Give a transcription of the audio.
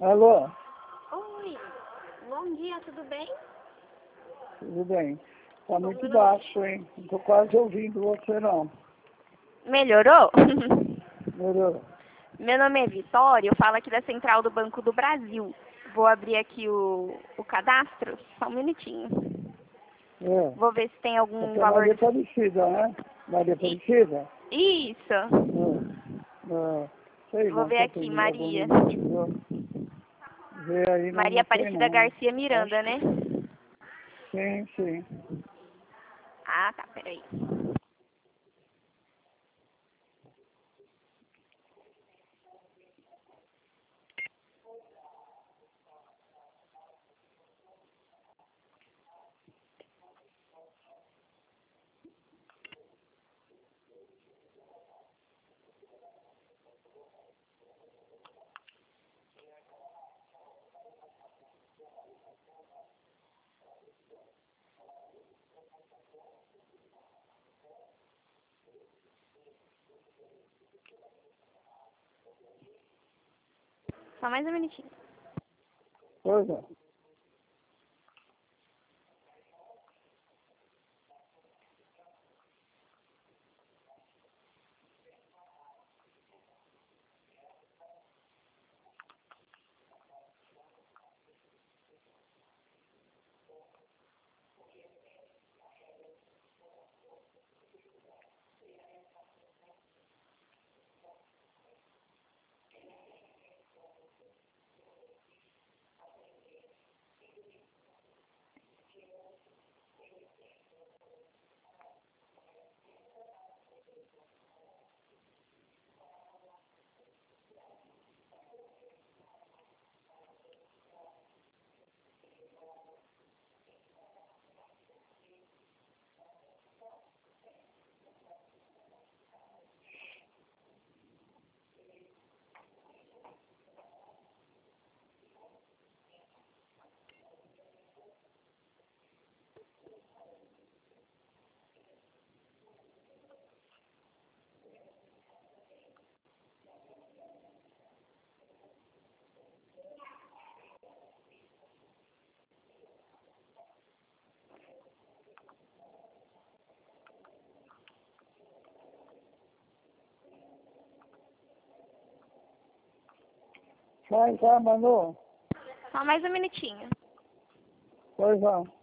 Alô? Oi, bom dia, tudo bem? Tudo bem? Tá Bom, muito meu nome... baixo, hein? Não tô quase ouvindo você, não. Melhorou? Melhorou. Meu nome é Vitória, eu falo aqui da Central do Banco do Brasil. Vou abrir aqui o cadastro, só um minutinho. É. Vou ver se tem algum Essa é valor... Maria Aparecida, né? Maria Aparecida? Isso! Sei Vou não, ver se eu aqui, tenho algum Maria. limite, viu? Vê aí, mas Maria não sei Aparecida não. Garcia Acho Miranda, que né? sim, sim. Ah, tá, peraí. Só mais um minutinho. Pois é. Vai, Manu. Só mais um minutinho. Pois não.